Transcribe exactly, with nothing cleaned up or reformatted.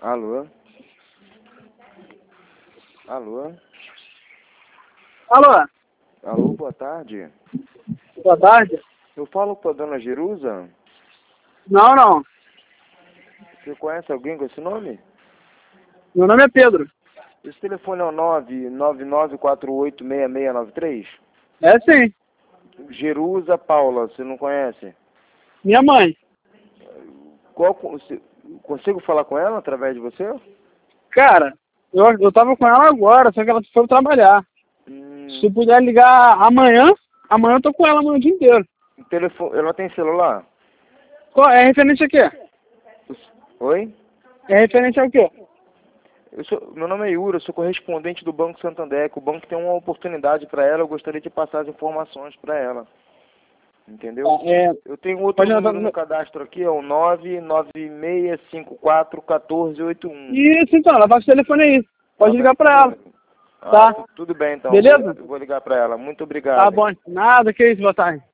Alô? Alô? Alô? Alô, boa tarde. Boa tarde. Eu falo com a dona Jerusa? Não, não. Você conhece alguém com esse nome? Meu nome é Pedro. Esse telefone é o nove nove nove quatro oito seis seis nove três? É sim. Jerusa Paula, você não conhece? Minha mãe. Qual, você- consigo falar com ela através de você? Cara, eu, eu tava com ela agora, só que ela foi trabalhar. Hum, Se puder ligar amanhã, amanhã eu tô com ela amanhã o dia inteiro. telefone, ela tem celular? Qual, é referente a quê? Oi? É referente ao quê? Eu sou, meu nome é Yura, eu sou correspondente do Banco Santander, que o banco tem uma oportunidade para ela, eu gostaria de passar as informações para ela. Entendeu? Tá, é, Eu tenho outro pode número anotar. no cadastro aqui, é o nove nove seis cinco quatro um quatro oito um. Isso, então, ela passa o telefone aí. Pode ligar pra ela. Ah, Tá? tu- tudo bem então, Beleza? eu vou ligar para ela. Muito Tá obrigado. bom. Nada, que isso, boa tarde.